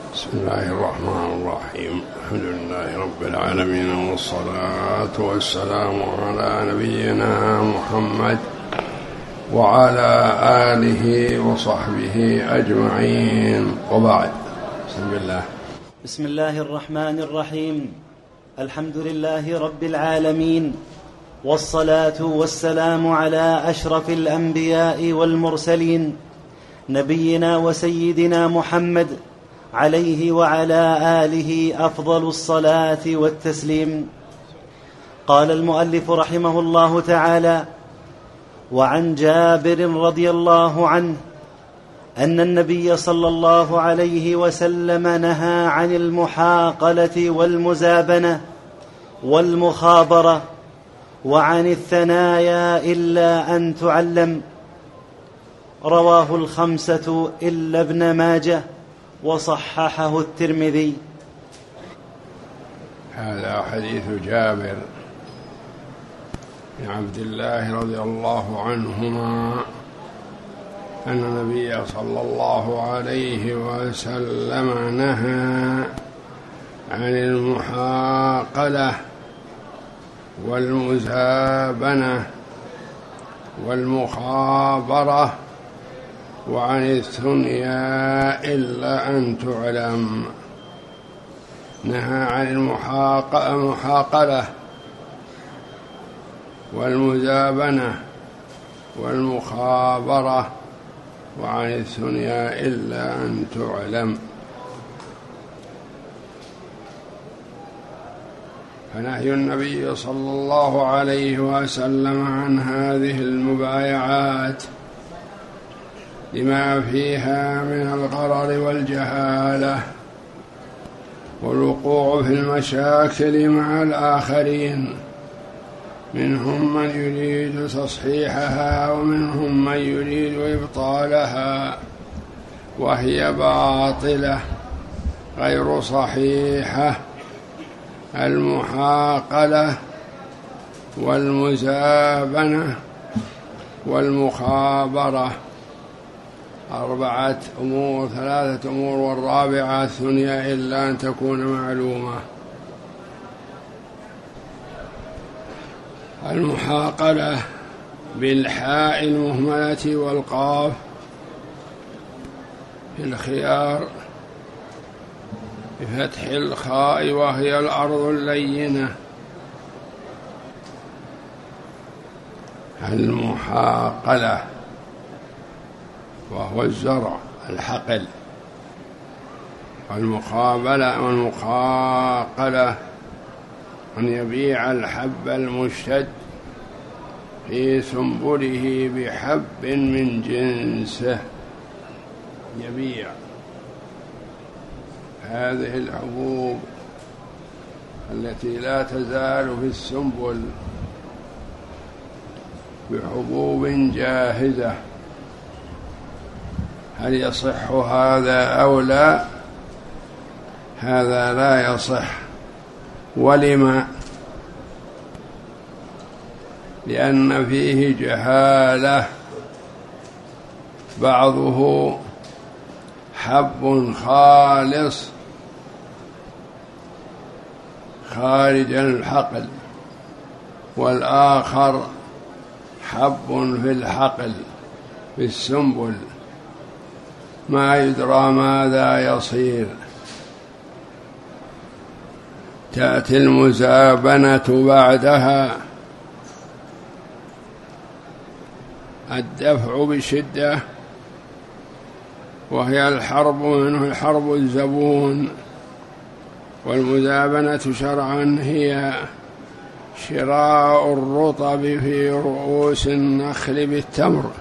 بسم الله الرحمن الرحيم. الحمد لله رب العالمين، والصلاة والسلام على نبينا محمد وعلى آله وصحبه أجمعين، وبعد. بسم الله الرحمن الرحيم. الحمد لله رب العالمين، والصلاة والسلام على أشرف الأنبياء والمرسلين، نبينا وسيدنا محمد عليه وعلى آله أفضل الصلاة والتسليم. قال المؤلف رحمه الله تعالى: وعن جابر رضي الله عنه أن النبي صلى الله عليه وسلم نهى عن المحاقلة والمزابنة والمخابرة وعن الثنايا إلا أن تعلم. رواه الخمسة إلا ابن ماجه، وصححه الترمذي. هذا حديث جابر بن عبد الله رضي الله عنهما أن النبي صلى الله عليه وسلم نهى عن المحاقلة والمزابنة والمخابرة وعن الثنيا إلا أن تعلم. نهى عن المحاقلة والمزابنة والمخابرة وعن الثنيا إلا أن تعلم. فنهي النبي صلى الله عليه وسلم عن هذه المبايعات لما فيها من الغرر والجهالة والوقوع في المشاكل مع الآخرين، منهم من يريد تصحيحها ومنهم من يريد إبطالها، وهي باطلة غير صحيحة. المحاقلة والمزابنة والمخابرة 4 أمور، 3 أمور، والرابعة الثنيا إلا أن تكون معلومة. المحاقلة بالحاء المهملة والقاف في الخيار بفتح الخاء وهي الأرض اللينة. المحاقلة وهو الزرع الحقل، والمخاقلة أن يبيع الحب المشتد في سنبله بحب من جنسه. يبيع هذه الحبوب التي لا تزال في السنبل بحبوب جاهزة. هل يصح هذا أو لا؟ هذا لا يصح. ولما؟ لأن فيه جهالة، بعضه حب خالص خارج الحقل، والآخر حب في الحقل في السنبل، ما يدرى ماذا يصير. تأتي المزابنة بعدها، الدفع بشدة، وهي الحرب، منه الحرب الزبون. والمزابنة شرعا هي شراء الرطب في رؤوس النخل بالتمر،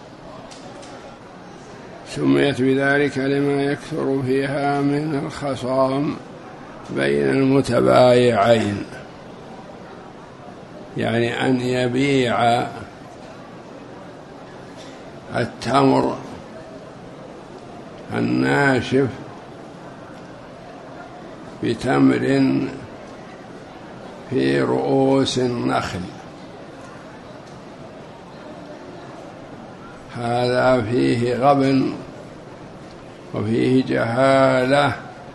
سميت بذلك لما يكثر فيها من الخصام بين المتبايعين، يعني أن يبيع التمر الناشف بتمر في رؤوس النخل. هذا فيه غبن وفيه جهالة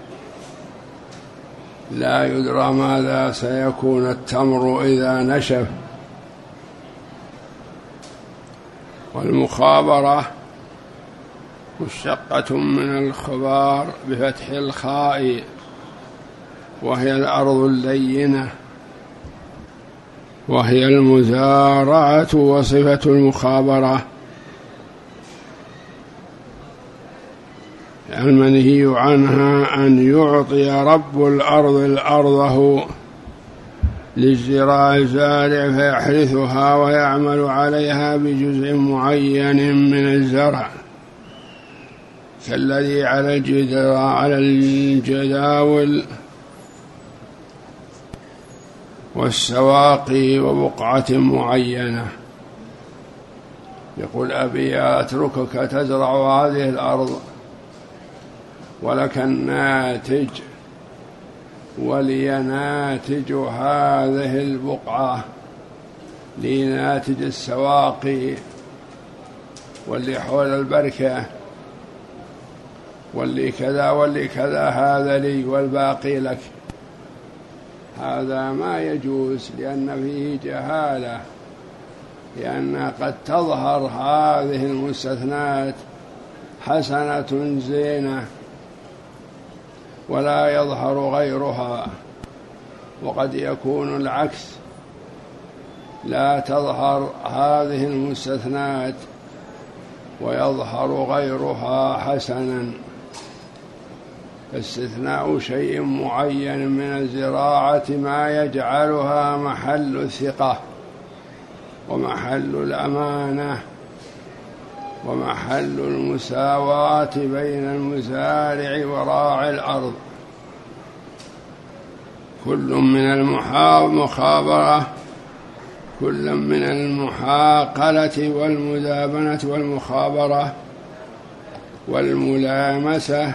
لا يدرى ماذا سيكون التمر إذا نشف. والمخابرة مشتقة من الخبار بفتح الخاء، وهي الأرض اللينة، وهي المزارعة وصفة المخابرة. المنهي عنها أن يعطي رب الأرض أرضه للزراع الزارع فيحرثها ويعمل عليها بجزء معين من الزرع، كالذي على الجداول والسواقي وبقعة معينة. يقول أبي أتركك تزرع هذه الأرض ولك الناتج ولي ناتج هذه البقعة، لي ناتج السواقي واللي حول البركة واللي كذا واللي كذا، هذا لي والباقي لك. هذا ما يجوز لأن فيه جهالة، لأن قد تظهر هذه المستثنات حسنة زينة ولا يظهر غيرها، وقد يكون العكس، لا تظهر هذه المستثنات ويظهر غيرها حسنا. استثناء شيء معين من الزراعة ما يجعلها محل الثقة ومحل الأمانة ومحل المساواة بين المزارع وراعي الأرض. كل من المخابرة، كل من المحاقلة والمدابنة والمخابرة والملامسة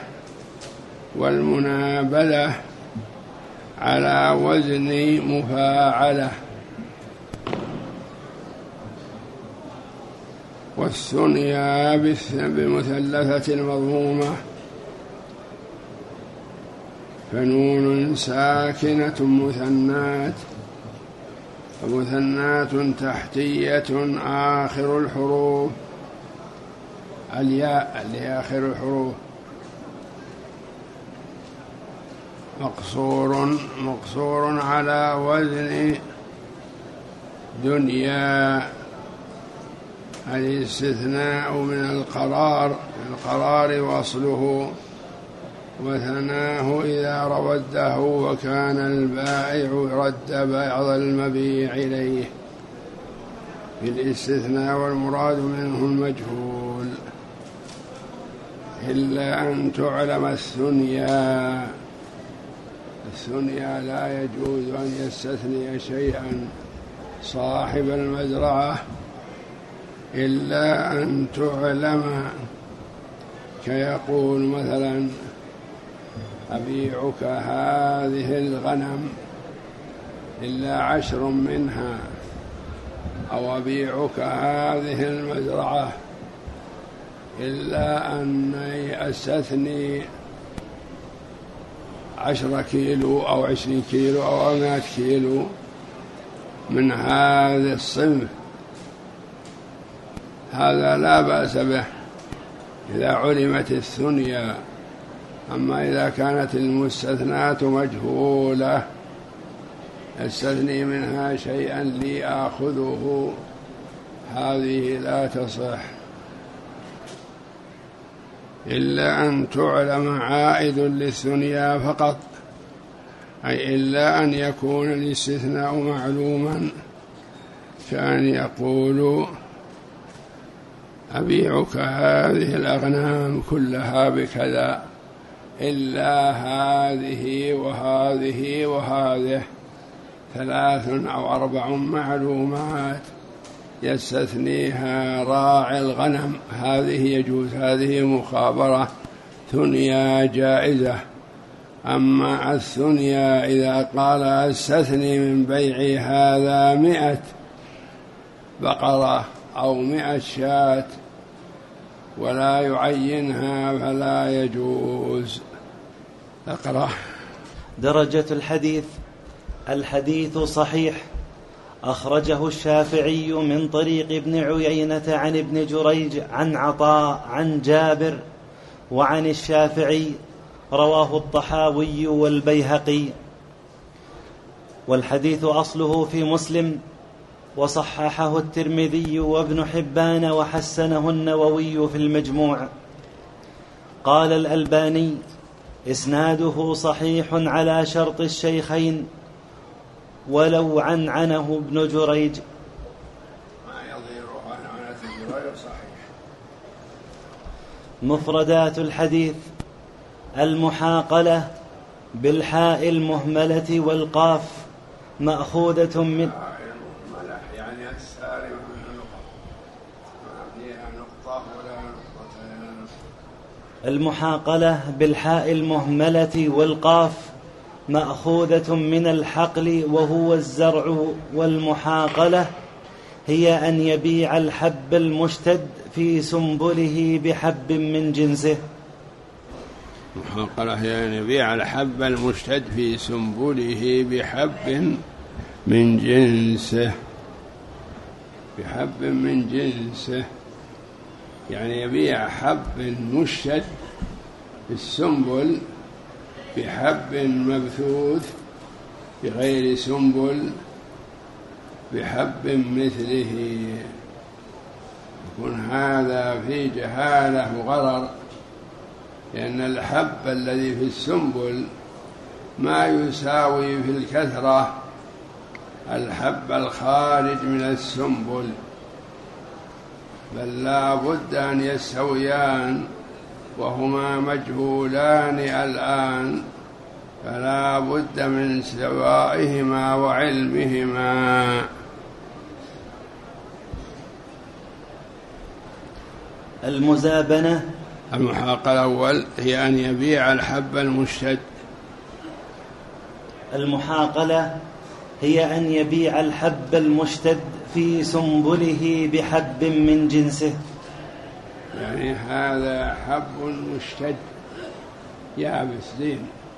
والمنابلة على وزن مفاعلة. والثنيا بمثلثة المضمومة، فنون ساكنة مثنات، ومثنات تحتية آخر الحروف الياء اللي آخر الحروف، مقصور على وزن دنيا. الاستثناء من القرار وصله، وثناه إذا رده وكان البائع رد بعض المبيع إليه. في الاستثناء والمراد منه المجهول، إلا أن تعلم الثنيا. الثنيا لا يجوز أن يستثني شيئا صاحب المزرعة إلا أن تعلم، كيقول مثلا أبيعك هذه الغنم إلا 10 منها، أو أبيعك هذه المزرعة إلا أني أستثني 10 كيلو أو 20 كيلو أو 100 كيلو من هذا الصنف. هذا لا بأس به إذا علمت الثنيا. أما إذا كانت المستثنات مجهولة استثني منها شيئا لآخذه، هذه لا تصح. إلا أن تعلم عائد للثنيا فقط، أي إلا أن يكون الاستثناء معلوما، كان يقول أبيعك هذه الأغنام كلها بكذا إلا هذه وهذه وهذه، 3 أو 4 معلومات يستثنيها راعي الغنم، هذه يجوز، هذه مخابرة ثنيا جائزة. أما الثنيا إذا قال استثني من بيعي هذا 100 بقرة أو 100 شاة ولا يعينها فلا يجوز. اقرأ. درجة الحديث: الحديث صحيح، أخرجه الشافعي من طريق ابن عيينة عن ابن جريج عن عطاء عن جابر، وعن الشافعي رواه الطحاوي والبيهقي. والحديث أصله في مسلم، وصححه الترمذي وابن حبان وحسنه النووي في المجموع. قال الألباني: إسناده صحيح على شرط الشيخين، ولو عنعنه ابن جريج. ما يضير عنعنة ابن جريج صحيح. مفردات الحديث: المحاقلة بالحاء المهملة والقاف مأخوذة من يعني السالم من النقط، ما فيها نقطة ولا نقطتين. المحاقلة بالحاء المهملة والقاف مأخوذة من الحقل وهو الزرع، والمحاقلة هي أن يبيع الحب المشتد في سنبله بحب من جنسه. محاقلة هي أن يبيع الحب المشتد في سنبله بحب من جنسه، بحب من جنسه، يعني يبيع حب مشتد في السنبل بحب مبثوث بغير سنبل بحب مثله. يكون هذا في جهالة وغرر، لأن الحب الذي في السنبل ما يساوي في الكثرة الحب الخارج من السنبل، بل لا بد أن يستويان، وهما مجهولان الآن، فلا بد من سوائهما وعلمهما. المزابنة: المحاقلة الأول هي أن يبيع الحب المشتد. المحاقلة هي أن يبيع الحب المشتد في سنبله بحب من جنسه، يعني هذا حب مشتد يابس زين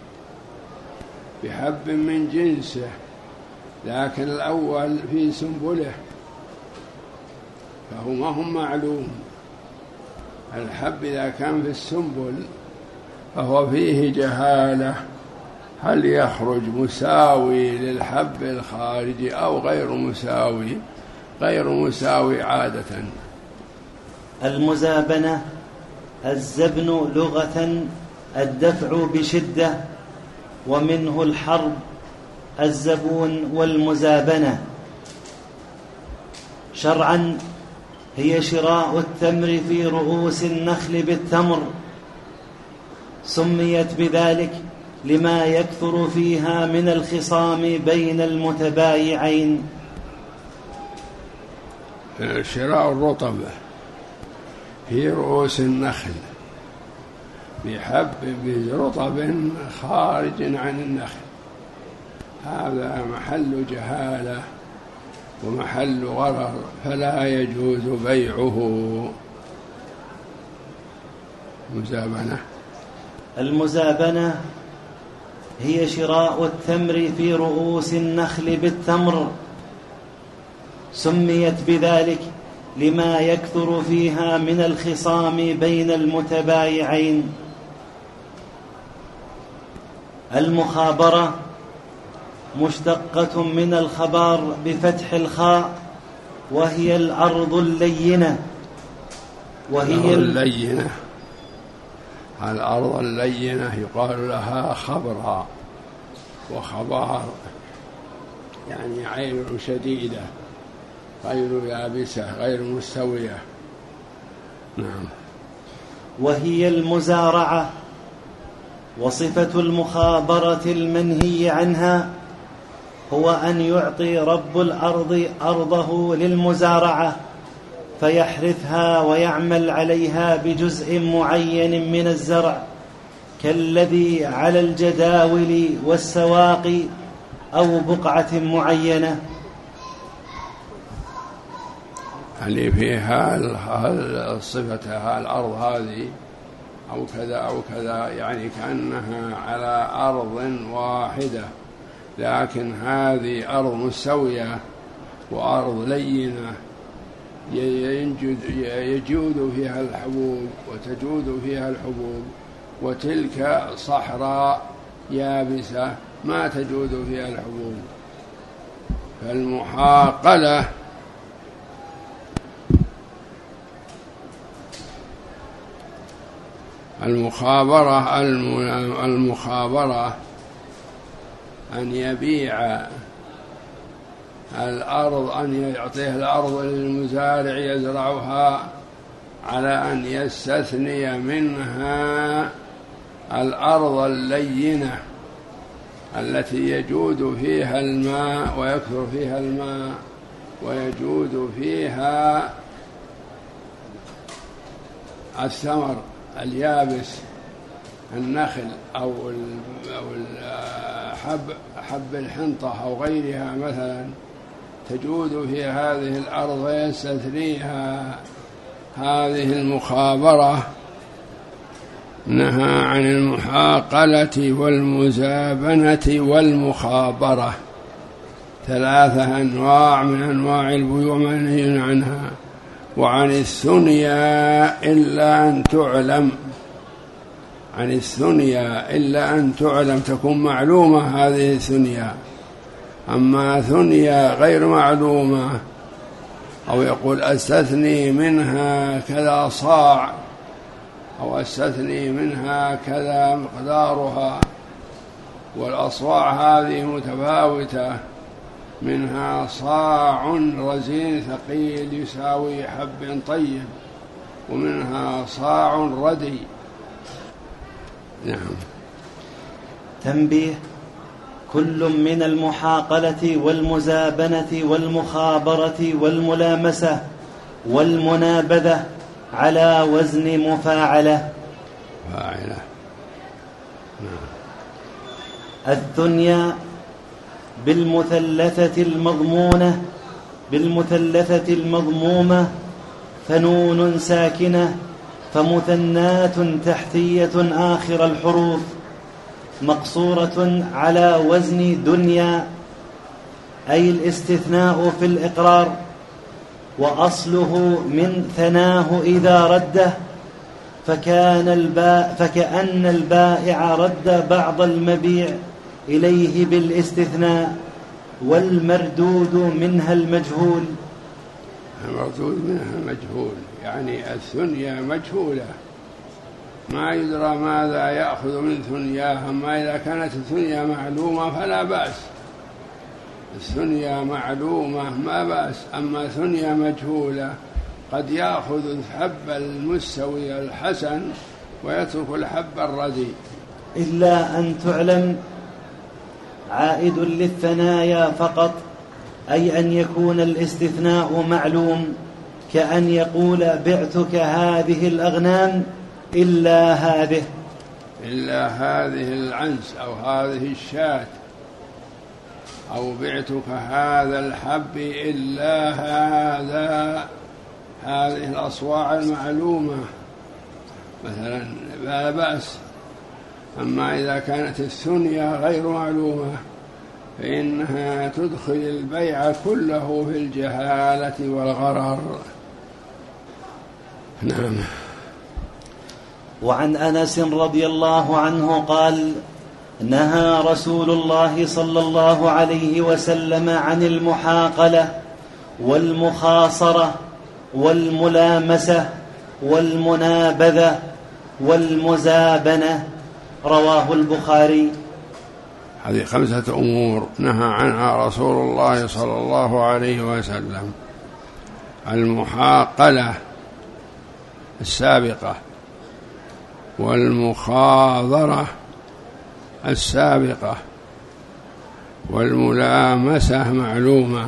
بحب من جنسه، لكن الأول في سنبله فهو ما هم معلوم. الحب إذا كان في السنبل فهو فيه جهالة، هل يخرج مساوي للحب الخارجي أو غير مساوي؟ غير مساوي عادة. المزابنة: الزبن لغة الدفع بشدة، ومنه الحرب، الزبون والمزابنة. شرعا هي شراء التمر في رؤوس النخل بالتمر، سميت بذلك لما يكثر فيها من الخصام بين المتبايعين. شراء الرطب في رؤوس النخل بحب برطب خارج عن النخل، هذا محل جهالة ومحل غرر، فلا يجوز بيعه. مزابنة: المزابنة هي شراء التمر في رؤوس النخل بالتمر، سميت بذلك لما يكثر فيها من الخصام بين المتبايعين. المخابرة مشتقة من الخبار بفتح الخاء، وهي الأرض اللينة، وهي اللينة. الأرض اللينة يقال لها خبرا وخبار، يعني عين شديدة غير يابسة غير مستوية. نعم. وهي المزارعة. وصفة المخابرة المنهي عنها هو أن يعطي رب الأرض أرضه للمزارعة فيحرثها ويعمل عليها بجزء معين من الزرع، كالذي على الجداول والسواق أو بقعة معينة. اللي فيها صفتها الأرض هذه أو كذا أو كذا، يعني كأنها على أرض واحدة، لكن هذه أرض مستوية وأرض لينة يجود فيها الحبوب وتجود فيها الحبوب، وتلك صحراء يابسة ما تجود فيها الحبوب. فالمحاقلة المخابرة أن يبيع الأرض، أن يعطيه الأرض للمزارع يزرعها على أن يستثني منها الأرض اللينة التي يجود فيها الماء ويكثر فيها الماء ويجود فيها الثمر اليابس، النخل أو حب الحنطة أو غيرها مثلا، تجود في هذه الأرض ويستثنيها. هذه المخابرة نهى عن المحاقلة والمزابنة والمخابرة، 3 أنواع من أنواع البيوع منهي عنها. وعن الثنيا إلا أن تعلم، عن الثنيا إلا أن تعلم، تكون معلومة هذه الثنيا. أما ثنيا غير معلومة، أو يقول أستثني منها كذا صاع، أو أستثني منها كذا مقدارها، والأصواع هذه متفاوتة، منها صاع رزين ثقيل يساوي حب طيب، ومنها صاع ردي. نعم. تنبيه: كل من المحاقلة والمزابنة والمخابرة والملامسة والمنابذة على وزن مفاعلة. فاعلة. نعم. الثنيا بالمثلثة المضمومة فنون ساكنة، فمثنات تحتية آخر الحروف، مقصورة على وزن دنيا، أي الاستثناء في الإقرار، وأصله من ثناه إذا رده، فكأن البائع رد بعض المبيع إليه بالاستثناء، والمردود منها المجهول. المردود منها المجهول، يعني الثنيا مجهولة، ما يدرى ماذا يأخذ من ثنياها. أما إذا كانت الثنيا معلومة فلا بأس، الثنيا معلومة ما بأس. أما ثنيا مجهولة قد يأخذ الحب المستوي الحسن ويترك الحب الردي. إلا أن تعلم عائد للثنايا فقط، أي أن يكون الاستثناء معلوم، كأن يقول بعتك هذه الأغنام إلا هذه العنس أو هذه الشاة، أو بعتك هذا الحب إلا هذه الأصواع المعلومة مثلا لا بأس. أما إذا كانت الثنيا غير معلومة فإنها تدخل البيع كله في الجهالة والغرر. نعم. وعن أنس رضي الله عنه قال: نهى رسول الله صلى الله عليه وسلم عن المحاقلة والمخاصرة والملامسة والمنابذة والمزابنة. رواه البخاري. هذه 5 أمور نهى عنها رسول الله صلى الله عليه وسلم: المحاقلة السابقة، والمخاضرة السابقة، والملامسة معلومة،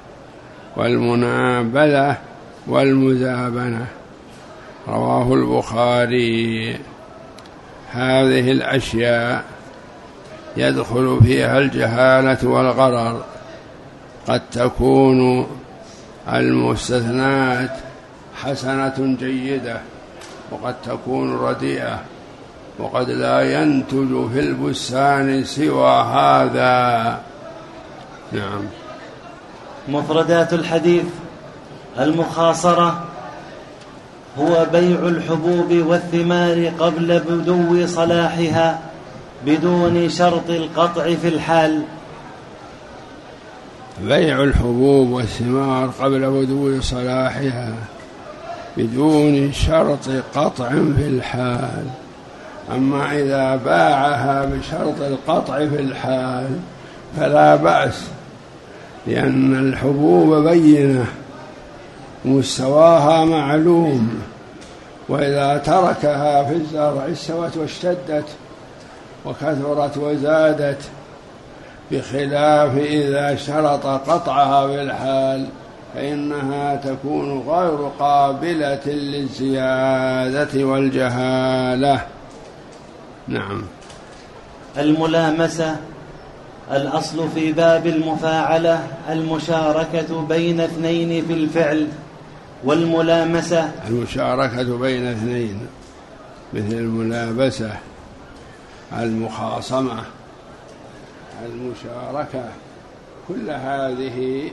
والمنابذة والمزابنة. رواه البخاري. هذه الأشياء يدخل فيها الجهالة والغرر، قد تكون المستثنات حسنة جيدة وقد تكون رديئة، وقد لا ينتج في البستان سوى هذا. نعم. مفردات الحديث: المخاصرة هو بيع الحبوب والثمار قبل بدو صلاحها بدون شرط القطع في الحال. بيع الحبوب والثمار قبل بدو صلاحها بدون شرط قطع في الحال. أما إذا باعها بشرط القطع في الحال فلا بأس، لأن الحبوب بينة مستواها معلوم، وإذا تركها في الزرع استوت واشتدت وكثرت وزادت، بخلاف إذا شرط قطعها بالحال فإنها تكون غير قابلة للزيادة والجهالة. نعم. الملامسة: الأصل في باب المفاعلة المشاركة بين اثنين في الفعل، والملامسة المشاركة بين اثنين، مثل الملابسة، المخاصمة، المشاركة، كل هذه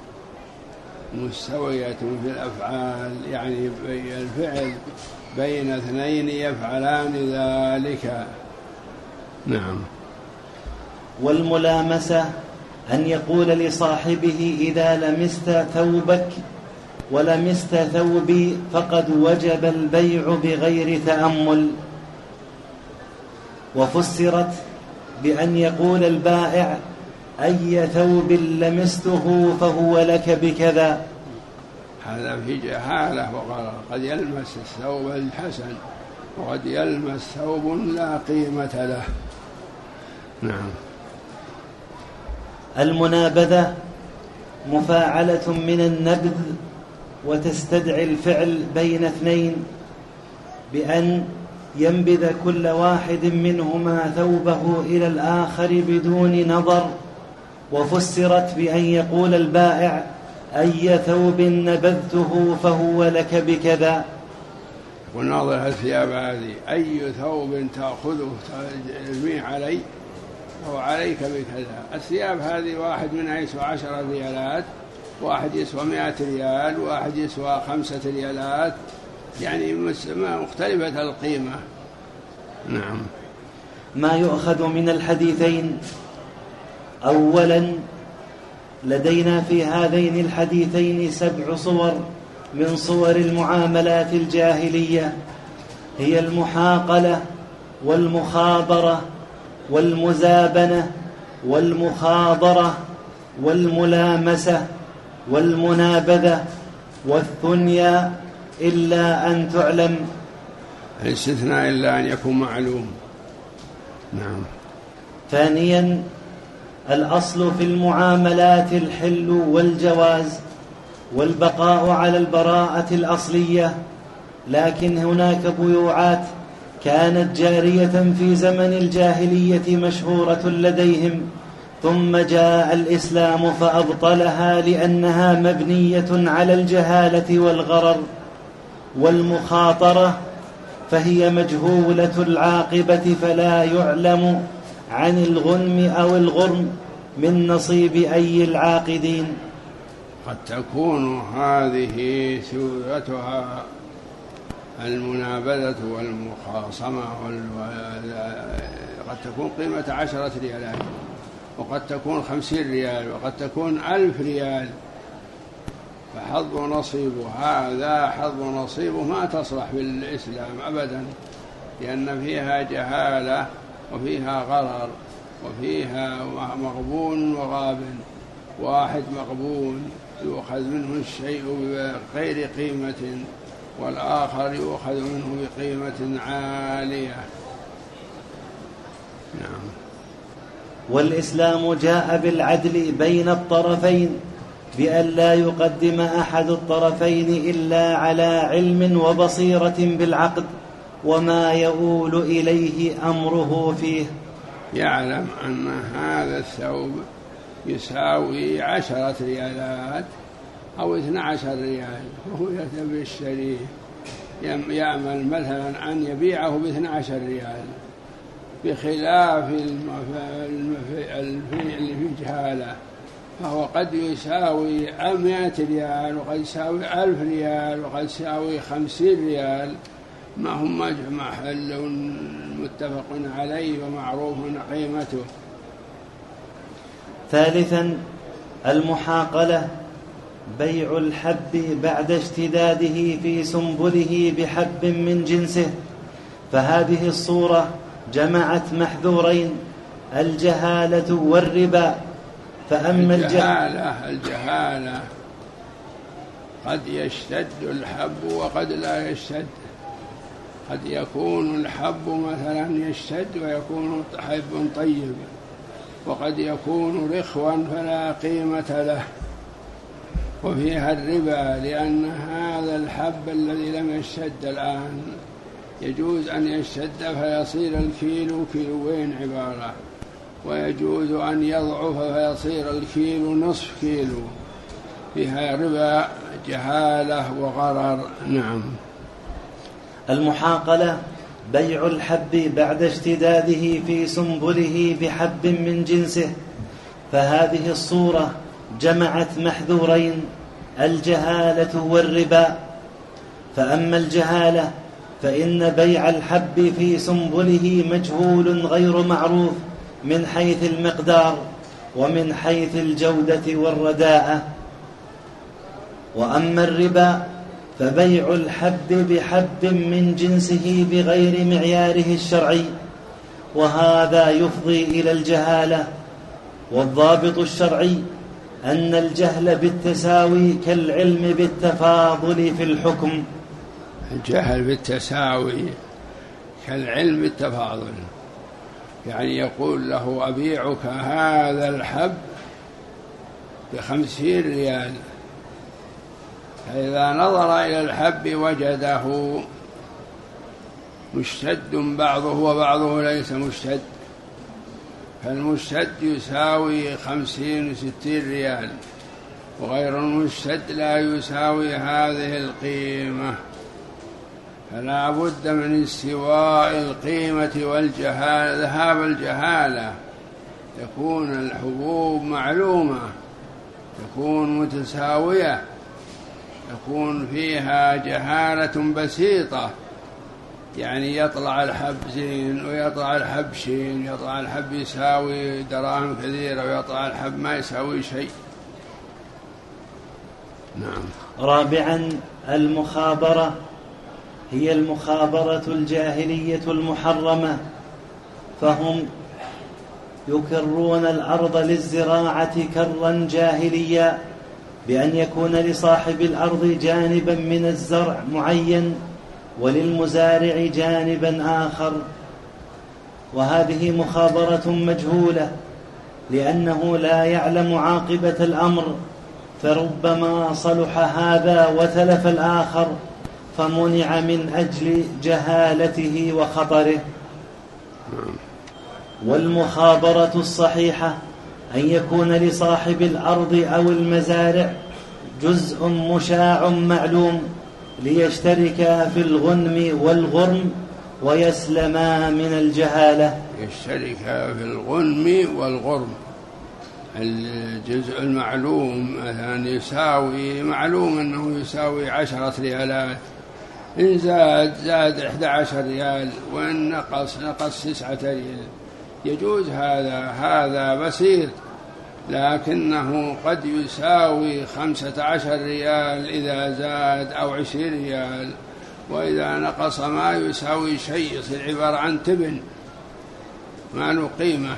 مستوية في الأفعال، يعني الفعل بين اثنين يفعلان ذلك. نعم. والملامسة أن يقول لصاحبه: إذا لمست ثوبك ولمست ثوبي فقد وجب البيع بغير تأمل. وفسرت بأن يقول البائع: أي ثوب لمسته فهو لك بكذا. هذا في جهالة وغرر، قد يلمس الثوب الحسن وقد يلمس ثوب لا قيمة له. نعم. المنابذة مفاعلة من النبذ، وتستدعي الفعل بين اثنين بأن ينبذ كل واحد منهما ثوبه إلى الآخر بدون نظر. وفسرت بأن يقول البائع: أي ثوب نبذته فهو لك بكذا. وناظر الثياب هذه، أي ثوب تأخذه ترميه علي أو عليك بكذا. الثياب هذه واحد منها يسوى 10 ريالات، واحد يسوى 100 ريال، واحد يسوى 5 ريالات، يعني مختلفة القيمة. نعم. ما يؤخذ من الحديثين: أولا، لدينا في هذين الحديثين 7 صور من صور المعاملات الجاهلية، هي المحاقلة والمخابرة والمزابنة والمخاضرة والملامسة والمنابذة والثنيا، إلا أن تعلم. الاستثناء إلا أن يكون معلوم. نعم. ثانيا، الأصل في المعاملات الحل والجواز والبقاء على البراءة الأصلية، لكن هناك بيوعات كانت جارية في زمن الجاهلية مشهورة لديهم، ثم جاء الإسلام فأبطلها لأنها مبنية على الجهالة والغرر. والمخاطرة فهي مجهولة العاقبة، فلا يعلم عن الغنم أو الغرم من نصيب أي العاقدين. قد تكون هذه سورتها المنابذة والمخاصمة قد تكون قيمة 10 ريالات، وقد تكون 50 ريال، وقد تكون 1000 ريال، فحظ نصيبه هذا حظ نصيبه ما تصلح في الإسلام أبدا، لأن فيها جهالة وفيها غرر وفيها مغبون وغابن. واحد مغبون يؤخذ منه الشيء بغير قيمة، والآخر يؤخذ منه بقيمة عالية. نعم. والإسلام جاء بالعدل بين الطرفين، بأن لا يقدم أحد الطرفين إلا على علم وبصيرة بالعقد وما يؤول إليه أمره فيه. يعلم أن هذا الثوب يساوي 10 ريالات أو 12 ريال، وهو يشتريه يعمل مثلا أن يبيعه ب12 ريال، بخلاف اللي في جهالة، فهو قد يساوي 100 ريال، وقد يساوي 1000 ريال، وقد يساوي 50 ريال، ما هم محل متفق عليه ومعروف قيمته. ثالثا المحاقلة، بيع الحب بعد اشتداده في سنبله بحب من جنسه، فهذه الصورة جمعت محذورين: الجهالة والربا. فأما الجهالة قد يشتد الحب وقد لا يشتد، قد يكون الحب مثلا يشتد ويكون حب طيب، وقد يكون رخوا فلا قيمة له. وفيها الربا، لأن هذا الحب الذي لم يشتد الآن يجوز أن يشتد فيصير الكيلو كيلوين عبارة، ويجوز أن يضعف فيصير الكيلو نصف كيلو، فيها ربا جهالة وغرر. نعم. المحاقلة بيع الحب بعد اشتداده في سنبله بحب من جنسه، فهذه الصورة جمعت محذورين: الجهالة والربا. فأما الجهالة فإن بيع الحب في سنبله مجهول غير معروف من حيث المقدار ومن حيث الجودة والرداءة. وأما الربا فبيع الحب بحب من جنسه بغير معياره الشرعي، وهذا يفضي إلى الجهالة. والضابط الشرعي أن الجهل بالتساوي كالعلم بالتفاضل في الحكم. الجهل بالتساوي كالعلم بالتفاضل، يعني يقول له أبيعك هذا الحب ب50 ريال، فإذا نظر إلى الحب وجده مشتد بعضه وبعضه ليس مشتد، فالمشتد يساوي 50 و60 ريال، وغير المشتد لا يساوي هذه القيمة، فلا بد من استواء القيمة والجهالة، ذهاب الجهالة، تكون الحبوب معلومة، تكون متساوية، يكون فيها جهالة بسيطة، يعني يطلع الحب زين ويطلع الحب شين، يطلع الحب يساوي دراهم كثيرة ويطلع الحب ما يساوي شيء. نعم. رابعا المخابرة، هي المخابرة الجاهلية المحرمة، فهم يكرون الأرض للزراعة كرا جاهليا، بأن يكون لصاحب الأرض جانبا من الزرع معين وللمزارع جانبا آخر، وهذه مخابرة مجهولة، لأنه لا يعلم عاقبة الأمر، فربما صلح هذا وتلف الآخر، فمنع من أجل جهالته وخطره. والمخابرة الصحيحة أن يكون لصاحب الأرض أو المزارع جزء مشاع معلوم، ليشتركا في الغنم والغرم ويسلما من الجهالة. يشتركا في الغنم والغرم، الجزء المعلوم مثلا يساوي، معلوم أنه يساوي 10 ريالات، إن زاد 11 ريال، وإن نقص 9 ريال، يجوز هذا بسيط، لكنه قد يساوي 15 ريال إذا زاد، أو 20 ريال، وإذا نقص ما يساوي شيء، يصير عبارة عن تبن ما له قيمة.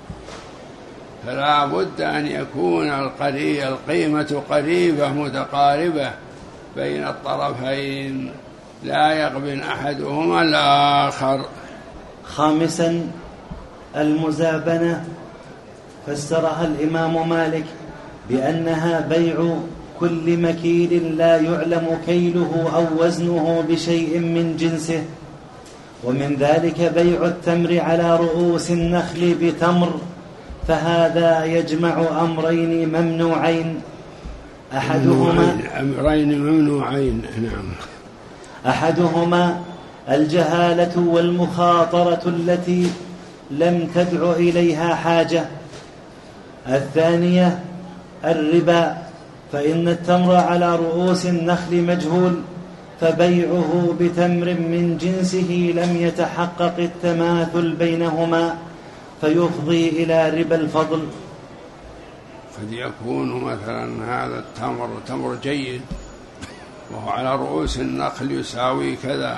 فلا بد أن يكون القيمة قريبة متقاربة بين الطرفين، لا يغبن أحدهما الآخر. خامسا المزابنة، فسرها الإمام مالك بأنها بيع كل مكيل لا يعلم كيله أو وزنه بشيء من جنسه، ومن ذلك بيع التمر على رؤوس النخل بتمر، فهذا يجمع أمرين ممنوعين، أحدهما أمرين ممنوعين. نعم. أحدهما الجهالة والمخاطرة التي لم تدع إليها حاجة. الثانية الربا، فإن التمر على رؤوس النخل مجهول، فبيعه بتمر من جنسه لم يتحقق التماثل بينهما فيفضي إلى ربا الفضل. قد يكون مثلا هذا التمر تمر جيد وهو على رؤوس النخل يساوي كذا،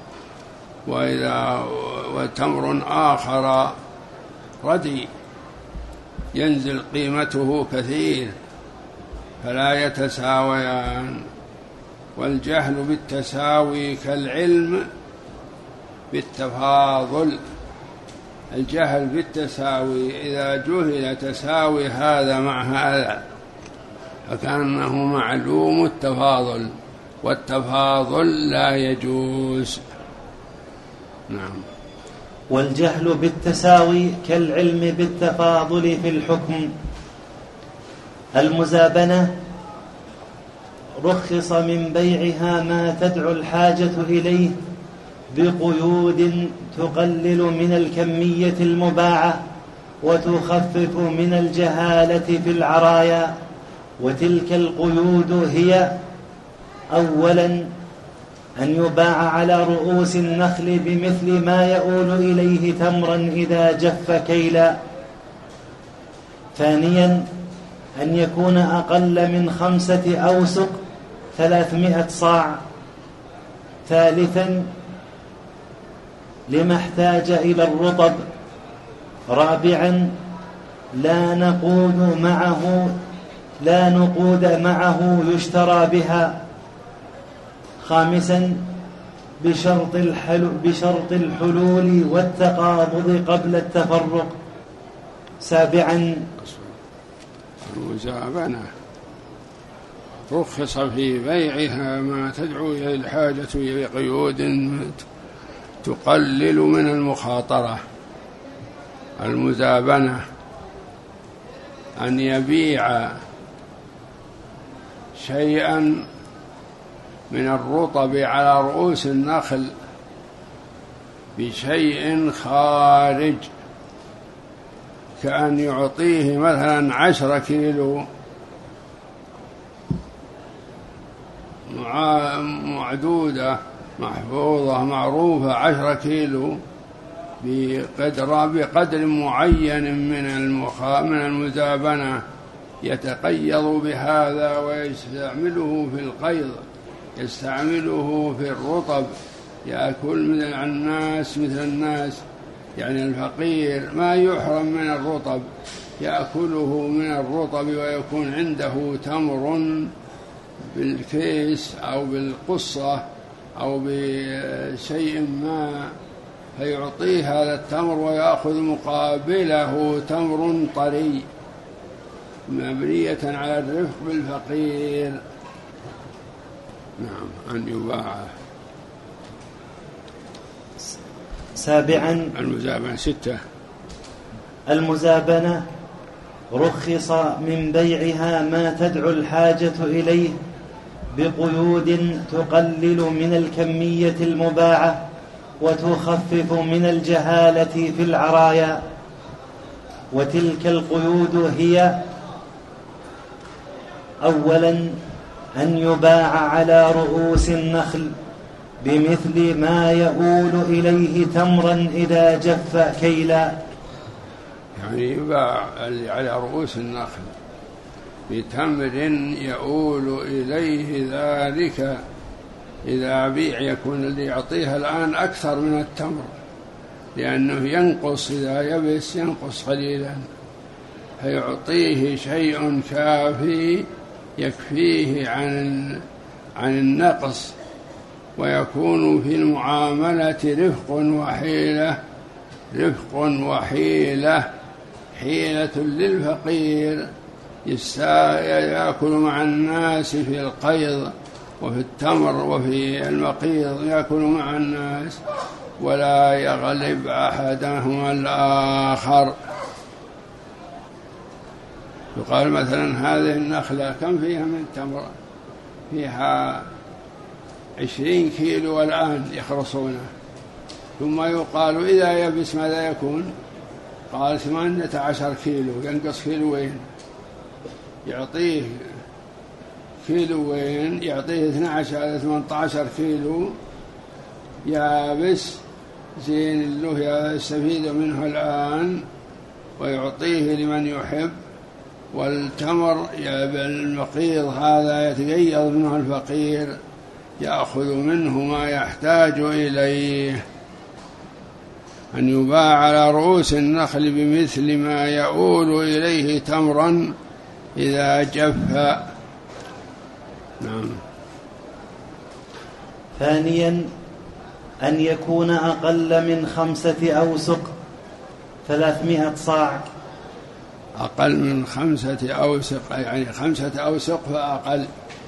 وتمر آخر ردي ينزل قيمته كثير فلا يتساويان. والجهل بالتساوي كالعلم بالتفاضل. الجهل بالتساوي إذا جهل تساوي هذا مع هذا فكأنه معلوم التفاضل، والتفاضل لا يجوز. نعم. والجهل بالتساوي كالعلم بالتفاضل في الحكم. المزابنة رخص من بيعها ما تدعو الحاجة إليه بقيود تقلل من الكمية المباعة وتخفف من الجهالة في العرايا. وتلك القيود هي: أولا أن يباع على رؤوس النخل بمثل ما يؤول إليه تمرا إذا جف كيلا. ثانيا أن يكون أقل من 5 أوسق 300 صاع. ثالثا لما احتاج إلى الرطب. رابعا لا نقود معه يشترى بها. خامسا بشرط الحلول والتقابض قبل التفرق. سابعا المزابنة رخص في بيعها ما تدعو إلى الحاجة إلى قيود تقلل من المخاطرة. المزابنة أن يبيع شيئا من الرطب على رؤوس النخل بشيء خارج، كأن يعطيه مثلا 10 كيلو معدودة محفوظة معروفة 10 كيلو بقدر معين من المزابنة، يتقيض بهذا ويستعمله في القيض، يستعمله في الرطب، يأكل مثل الناس يعني الفقير ما يحرم من الرطب يأكله من الرطب، ويكون عنده تمر بالكيس أو بالقصة أو بشيء ما، فيعطيه هذا التمر ويأخذ مقابله تمر طري مبنية على الرفق بالفقير. نعم. أن يباع. سابعا المزابنة 6. المزابنة رخص من بيعها ما تدعو الحاجة إليه بقيود تقلل من الكمية المباعة وتخفف من الجهالة في العرايا. وتلك القيود هي: أولا أن يباع على رؤوس النخل بمثل ما يؤول إليه تمرا إذا جف كيلا، يعني يباع على رؤوس النخل بتمر يؤول إليه ذلك إذا بيع، يكون الذي يعطيها الآن أكثر من التمر، لأنه ينقص إذا يبس ينقص قليلا، فيعطيه شيء كافي يكفيه عن النقص، ويكون في المعاملة رفق وحيلة حيلة للفقير يأكل مع الناس في القيض وفي التمر وفي المقيض، يأكل مع الناس ولا يغلب أحدهما الآخر. يقال مثلا هذه النخلة كم فيها من تمر؟ فيها 20 كيلو الآن يخرصونه، ثم يقال إذا يبس ماذا يكون؟ قال 18 كيلو، ينقص كيلوين، يعطيه كيلوين، يعطيه 12 على 18 كيلو يابس زين له يستفيد منه الآن ويعطيه لمن يحب. والتمر المقيض هذا يتقيض منه الفقير، يأخذ منه ما يحتاج إليه. أن يباع على رؤوس النخل بمثل ما يؤول إليه تمرا إذا جف. نعم. ثانيا أن يكون أقل من 5 أوسق 300 صاع. أقل من 5 أوسق يعني 5 أوسق فأقل،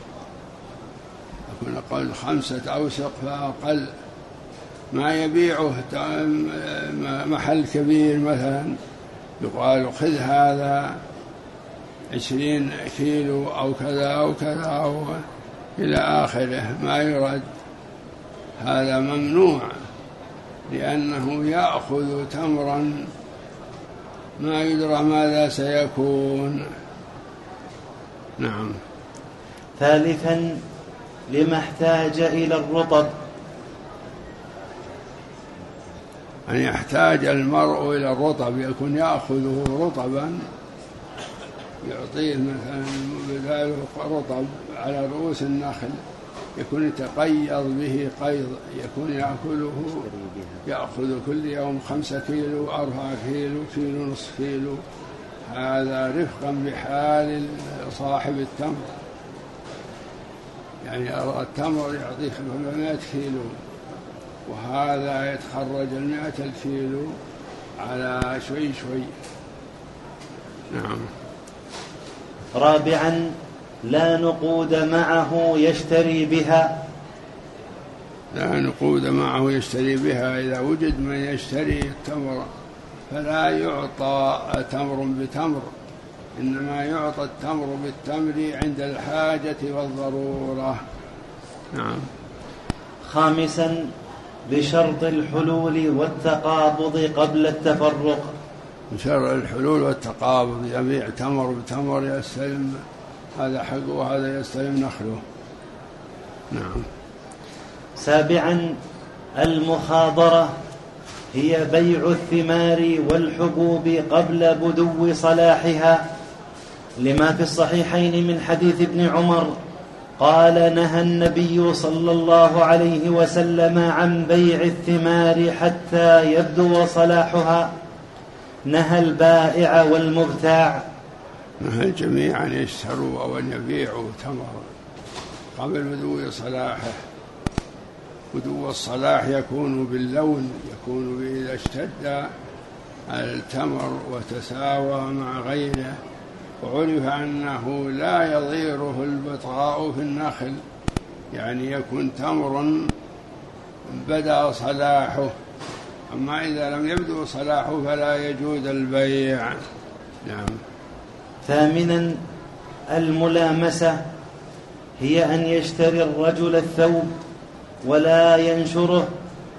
يكون أقل 5 أوسق فأقل. ما يبيعه محل كبير مثلا يقال خذ هذا 20 كيلو أو كذا أو كذا أو إلى آخره، ما يرد، هذا ممنوع، لأنه يأخذ تمرا ما يدرى ماذا سيكون. نعم. ثالثا لما احتاج إلى الرطب، أن يحتاج المرء إلى الرطب، يكون يأخذه رطبا، يعطيه مثلا بداله رطب على رؤوس النخل، يكون يتقيض به قيض، يكون يأخذ كل يوم 5 كيلو 4 كيلو كيلو نصف كيلو، هذا رفقا بحال صاحب التمر. يعني التمر يعطيه 100 كيلو، وهذا يتخرج 100 الكيلو على شوي شوي. نعم. رابعا لا نقود معه يشتري بها، لا نقود معه يشتري بها. إذا وجد من يشتري التمر فلا يعطى تمر بتمر، إنما يعطى التمر بالتمر عند الحاجة والضرورة. نعم. خامسا بشرط الحلول والتقابض قبل التفرق، بشرط الحلول والتقابض، يبيع تمر بتمر، يستلم هذا حقه وهذا يستلم نخله. نعم. سابعا المخاضرة، هي بيع الثمار والحبوب قبل بدو صلاحها، لما في الصحيحين من حديث ابن عمر قال نهى النبي صلى الله عليه وسلم عن بيع الثمار حتى يبدو صلاحها، نهى البائع والمبتاع، نهى الجميع أن يشتروا أو أن يبيعوا تمر قبل بدو صلاحه. بدو الصلاح يكون باللون، يكون إذا اشتد التمر وتساوى مع غيره، وعرف أنه لا يضيره البطغاء في النخل، يعني يكون تمر بدأ صلاحه. أما إذا لم يبدو صلاحه فلا يجوز البيع. نعم. ثامنا الملامسة، هي أن يشتري الرجل الثوب ولا ينشره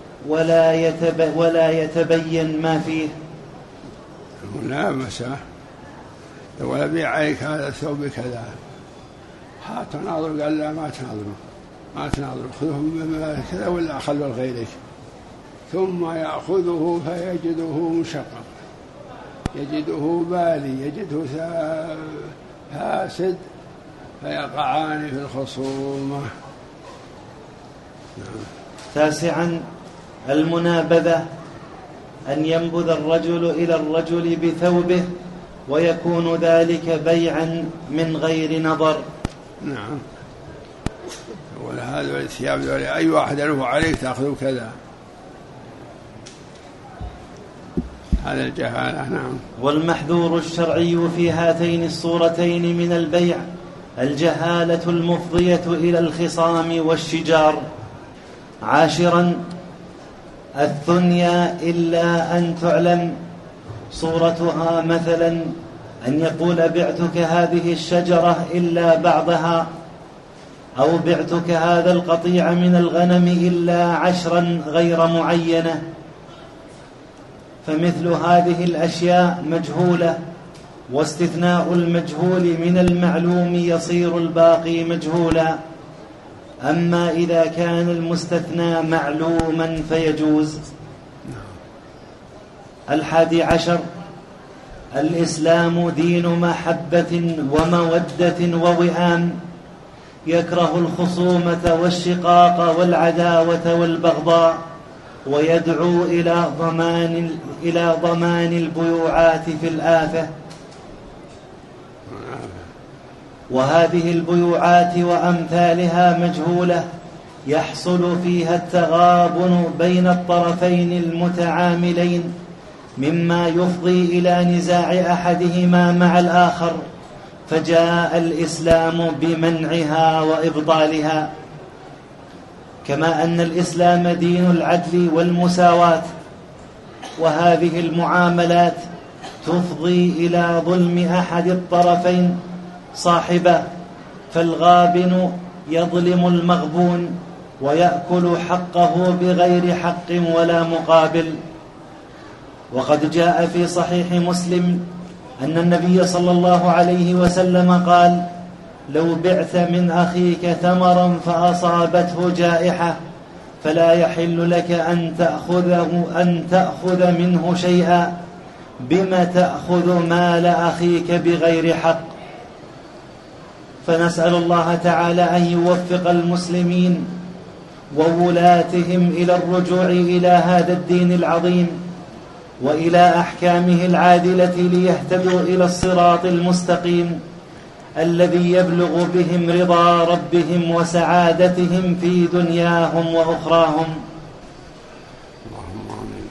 ولا يتبين ما فيه. الملامسة ولا بيع عليك هذا الثوب كذا، تناظر، قال لا ما تناظر خذه كذا ولا خلوا لغيرك، ثم يأخذه فيجده مشقق، يجده بالي، يجده فاسد، فيقعان في الخصومة. تاسعا المنابذة، أن ينبذ الرجل إلى الرجل بثوبه ويكون ذلك بيعا من غير نظر. نعم. ولا هذا الثياب ولا أي واحد له عليك تأخذه كذا، هذا الجهالة. نعم. والمحذور الشرعي في هاتين الصورتين من البيع الجهالة المفضية إلى الخصام والشجار. عاشرا الثنيا إلا أن تعلم، صورتها مثلا أن يقول بعتك هذه الشجرة إلا بعضها، أو بعتك هذا القطيع من الغنم إلا 10 غير معينة. فمثل هذه الأشياء مجهولة، واستثناء المجهول من المعلوم يصير الباقي مجهولا. أما إذا كان المستثنى معلوما فيجوز. 11 الإسلام دين محبة ومودة ووئام، يكره الخصومة والشقاق والعداوة والبغضاء، ويدعو إلى ضمان البيوعات في الآفة. وهذه البيوعات وأمثالها مجهولة، يحصل فيها التغابن بين الطرفين المتعاملين، مما يفضي إلى نزاع أحدهما مع الآخر، فجاء الإسلام بمنعها وإبطالها. كما أن الإسلام دين العدل والمساواة، وهذه المعاملات تفضي إلى ظلم أحد الطرفين صاحبه، فالغابن يظلم المغبون ويأكل حقه بغير حق ولا مقابل. وقد جاء في صحيح مسلم أن النبي صلى الله عليه وسلم قال: لو بعت من أخيك تمرا فأصابته جائحة فلا يحل لك أن تأخذ منه شيئا، بما تأخذ مال أخيك بغير حق. فنسأل الله تعالى أن يوفق المسلمين وولاتهم إلى الرجوع إلى هذا الدين العظيم وإلى أحكامه العادلة، ليهتدوا إلى الصراط المستقيم الذي يبلغ بهم رضا ربهم وسعادتهم في دنياهم وأخراهم. اللهم آمين.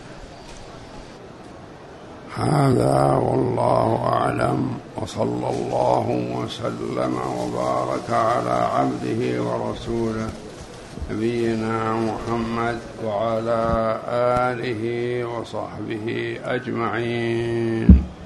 هذا والله أعلم، وصلى الله وسلم وبارك على عبده ورسوله نبينا محمد وعلى آله وصحبه أجمعين.